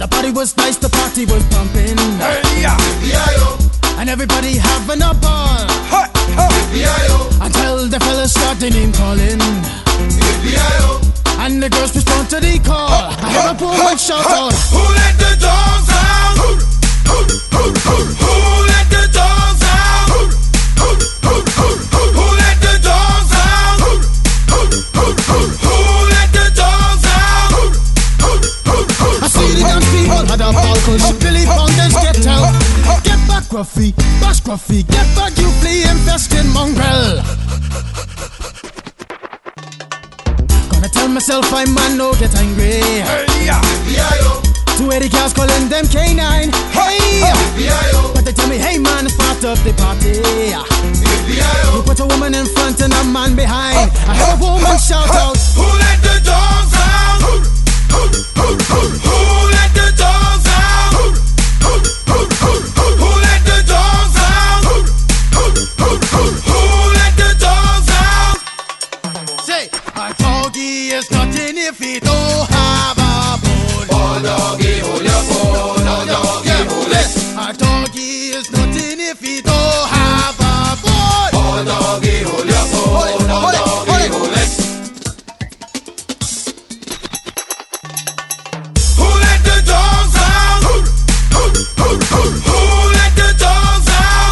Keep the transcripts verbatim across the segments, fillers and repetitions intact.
The party was nice, the party was pumping. Hey, yeah. And everybody having a ball. Hey, hey. Until the fellas started name calling. And the girls respond to the call. I hear a woman shout out, who let the dogs out? Who let the dogs out? Who let the dogs out? Who let the dogs out? I see the young people had a ball cause Billy Fountains get out. Get back Gruffy, bash Gruffy, get back you flea infested mongrel. Gonna tell myself I'm man, no get angry. Hey, yeah. Two eighty cars calling them K nine. Hey, but they tell me, hey man, it's part of the party. You put a woman in front and a man behind. I heard a woman shout out, who let the dogs out? Who let the dogs out? Who let the dogs out? Who let the dogs out? say, a doggy is nothing if he don't have a bone. Oh doggy, hold your bone. Oh doggy, hold it. A doggy is nothing if he don't have a bone. Oh doggy, hold your bone. Oh doggy, hold it. Who let the dogs out? Who let the dogs out?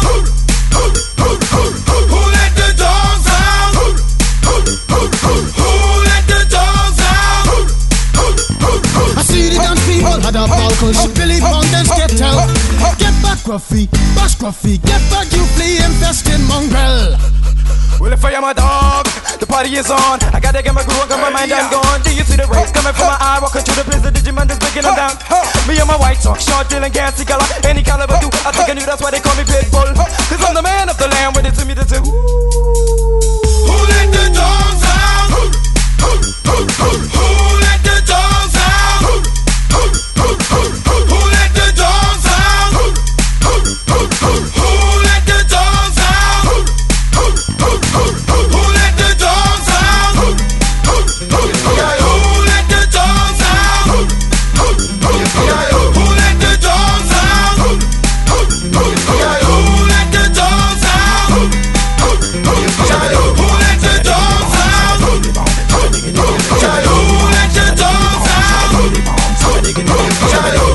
Who let the dogs out? Who let the dogs out? I see the dance people had a ball cause Billy Fountains get out. Get back Gruffy, bash Gruffy, get back you flea infested mongrel. Well, if I am a dog, the party is on. I gotta get my groove on, got my mind, I'm gone. Do you see the rays coming from my eye? Walking through the prison, Digimon is breaking them down. Me and my white talk, short, dealing, gassy color. Any caliber do, I think I knew that's why they call me Pitbull. Cause I'm the man of the land, with it to me to say, ooh. Who let the dogs out? Who let the dogs out? Who let the dogs out? Who let the dogs out? Who let the dogs out? Who let the dogs out? Who let the dogs out? Who let the dogs out? Who let the dogs out? Who let the dogs out? Who let the dogs out?